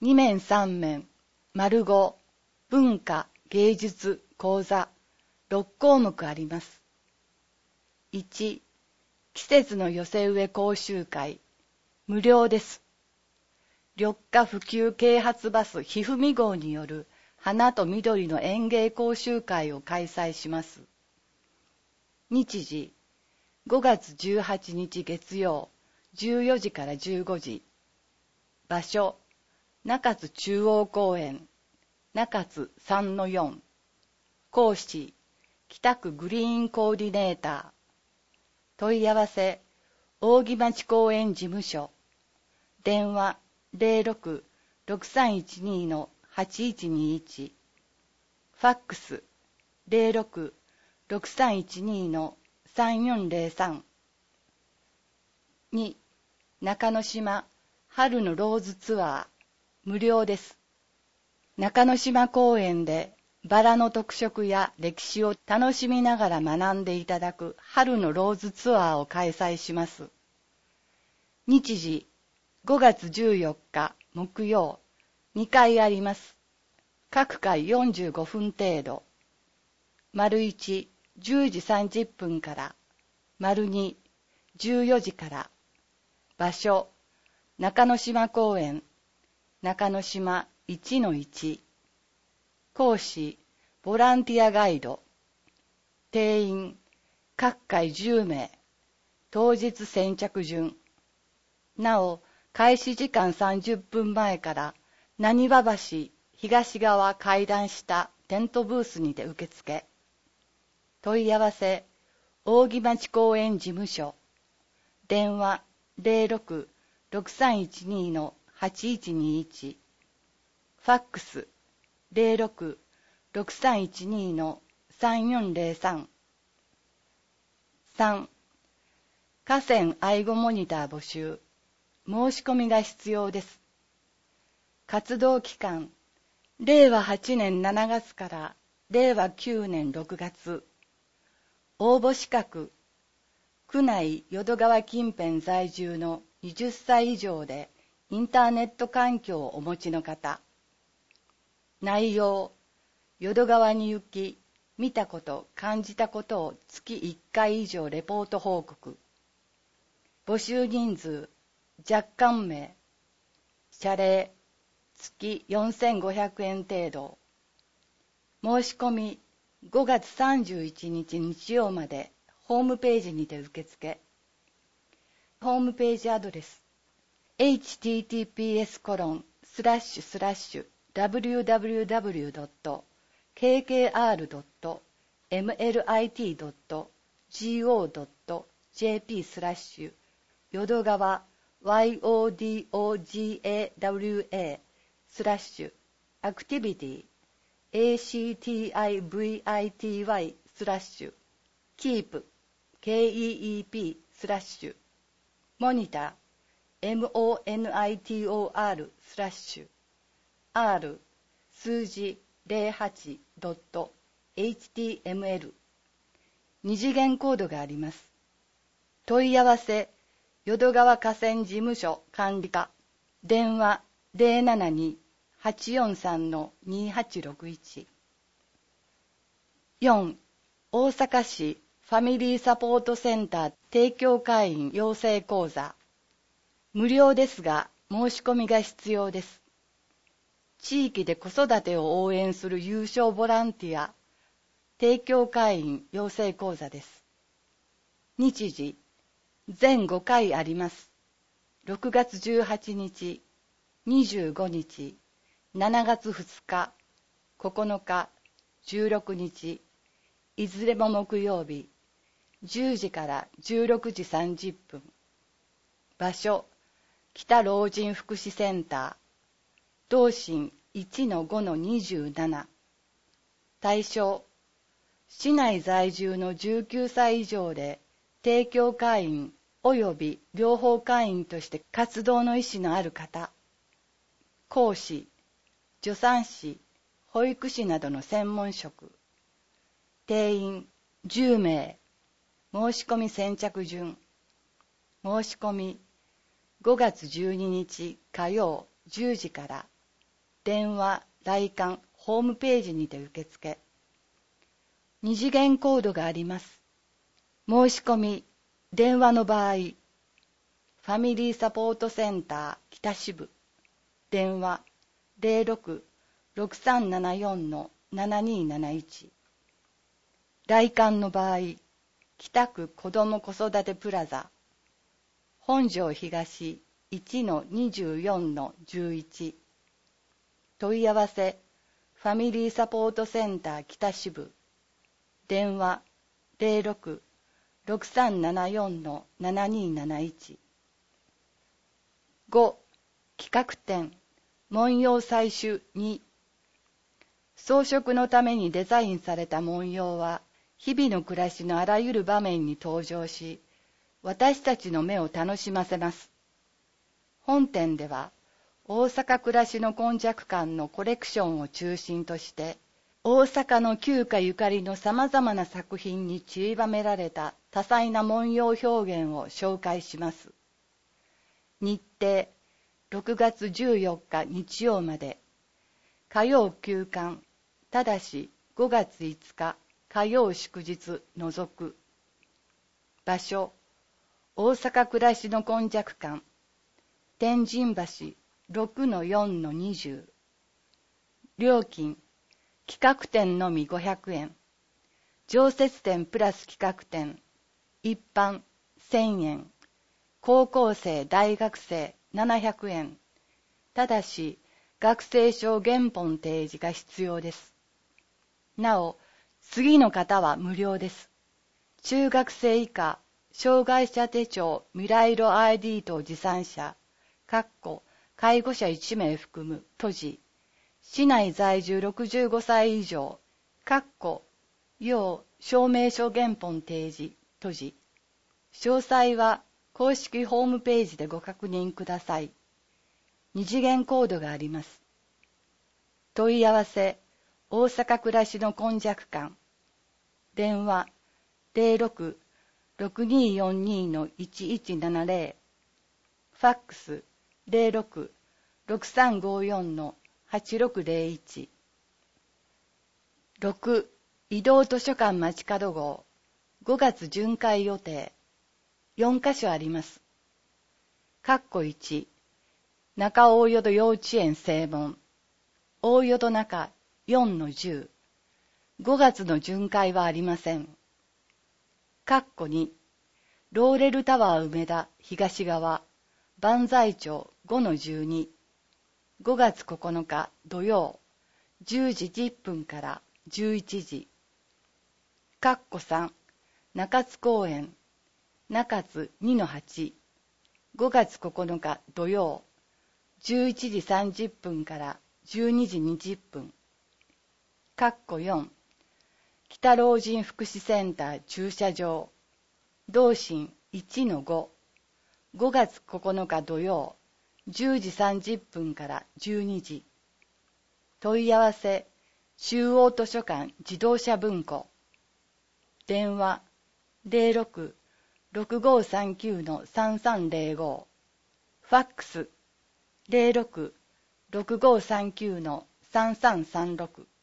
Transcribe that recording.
2面3面、丸5、文化、芸術、講座、6項目あります。1、季節の寄せ植え講習会、無料です。緑化普及啓発バスひふみ号による花と緑の園芸講習会を開催します。日時、5月18日月曜、14時から15時。場所、中津中央公園、中津 3-4。講師、北区グリーンコーディネーター。問い合わせ、扇町公園事務所。電話、06-6312-8121。ファックス、06-6312-3403。2、中之島春のローズツアー、無料です。中之島公園でバラの特色や歴史を楽しみながら学んでいただく春のローズツアーを開催します。日時、5月14日木曜、2回あります。各回45分程度。丸1、10時30分から。丸2、14時から。場所、中之島公園、中之島 1-1。講師、ボランティアガイド。定員、各回10名。当日先着順。なお、開始時間30分前から、なにわ橋東側階段下テントブースにて受付。問い合わせ、扇町公園事務所。電話、06-6312-8121。ファックス、06-6312-3403。3、河川愛護モニター募集。申し込みが必要です。活動期間、令和8年7月から令和9年6月。応募資格、区内淀川近辺在住の20歳以上でインターネット環境をお持ちの方。内容、淀川に行き、見たこと、感じたことを月1回以上レポート報告。募集人数、若干名。謝礼、月4500円程度。申し込み、5月31日日曜までホームページにて受付。ホームページアドレス、https://www.kkr.mlit.go.jp/ 淀川 yodogawa/activity activity/keep keep/ モニター monitor/ r 数字 08.html 二次元コードがあります。問い合わせ、淀川河川事務所管理課。電話 072-843-2861。4、大阪市ファミリーサポートセンター提供会員養成講座。無料ですが申し込みが必要です。地域で子育てを応援する有償ボランティア提供会員養成講座です。日時、全5回あります。6月18日、25日、7月2日、9日、16日、いずれも木曜日、10時から16時30分。場所、北老人福祉センター、同心 1-5-27。対象、市内在住の19歳以上で、提供会員及び両方会員として活動の意思のある方。講師、助産師、保育士などの専門職。定員10名。申し込み先着順。申し込み5月12日火曜10時から。 電話、来館、ホームページにて受付。二次元コードがあります。申し込み、電話の場合、ファミリーサポートセンター北支部、電話 06-6374-7271。来館の場合、北区子ども子育てプラザ、本庄東 1-24-11。問い合わせ、ファミリーサポートセンター北支部、電話 06-6374-7271。5. 企画展、文様採取2。装飾のためにデザインされた文様は、日々の暮らしのあらゆる場面に登場し、私たちの目を楽しませます。本展では、大阪暮らしの今昔館のコレクションを中心として、大阪の旧家ゆかりのさまざまな作品に散りばめられた多彩な文様表現を紹介します。日程、6月14日日曜まで。火曜休館、ただし5月5日火曜祝日除く。場所、大阪暮らしの今昔館、天神橋 6-4-20。料金、企画展のみ500円。常設展プラス企画展、一般1000円。高校生、大学生700円。ただし、学生証原本提示が必要です。なお、次の方は無料です。中学生以下、障害者手帳、未来色 ID 等持参者、介護者1名含む、都市、市内在住65歳以上、要証明書原本提示、都市。詳細は公式ホームページでご確認ください。二次元コードがあります。問い合わせ、大阪暮らしの今昔館。電話、06-6242-1170。ファックス、06-6354-8601。6. 移動図書館街角号、5月巡回予定。4カ所あります。1、中大淀幼稚園正門、大淀中 4-10。5月の巡回はありません。2、ローレルタワー梅田東側、万歳町 5-12。5月9日土曜、10時10分から11時。3、中津公園、中津 2-8。5月9日土曜、11時30分から12時20分。4、北老人福祉センター駐車場、同心 1-5。5月9日土曜、10時30分から12時。問い合わせ、中央図書館自動車文庫。電話、06-6539-3305。ファックス、06-6539-3336。